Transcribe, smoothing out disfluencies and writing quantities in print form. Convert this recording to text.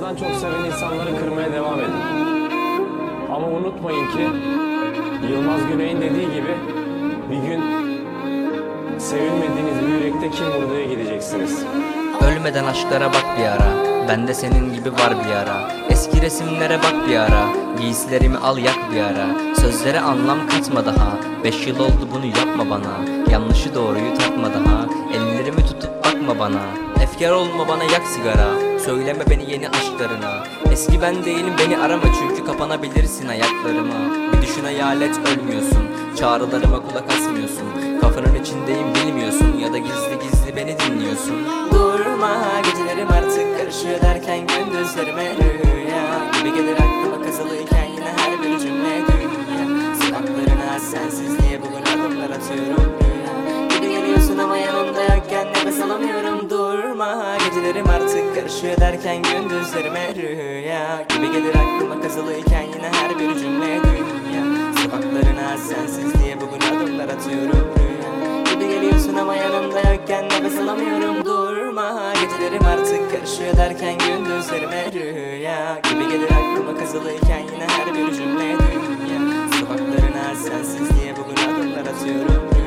Kendinizden çok seven insanları kırmaya devam edin. Ama unutmayın ki Yılmaz Güney'in dediği gibi bir gün sevilmediğiniz bir yürekte kim vurduya gideceksiniz. Ölmeden aşklara bak bir ara, bende senin gibi var bir ara. Eski resimlere bak bir ara, giysilerimi al yak bir ara. Sözlere anlam katma daha, 5 yıl oldu bunu yapma bana. Yanlışı doğruyu tartma daha, ellerimi tutup bakma bana. Efkar olma bana, yak sigara, söyleme beni yeni aşklarına. Eski ben değilim, beni arama çünkü kapanabilirsin ayaklarıma. Bir düşün hayalet, ölmüyorsun, çağrılarıma kulak asmıyorsun. Kafanın içindeyim bilmiyorsun ya da gizli gizli beni dinliyorsun. Durma, gecelerim artık karışıyor derken gündüzlerime rüya gibi gelir aklıma kazılıyken yine her bir cümle dünya. Sokaklarına sensizliğe bugün adımlar atıyorum rüya gibi geliyorsun ama yanımda yokken nefes alamıyorum. Durma, gecelerim artık karışıyor derken gündüzlerime rüya gibi gelir aklıma kazılıyken yine her bir cümle dünya. Sokaklarına sensizliğe bugün adımlar atıyorum rüya gibi geliyorsun ama yanımda yokken nefes alamıyorum. Durma, gecelerim artık karışıyor derken gündüzlerime rüya gibi gelir aklıma kazılıyken yine her bir cümle dünya. Sokaklarına sensizliğe bugün adımlar atıyorum rüya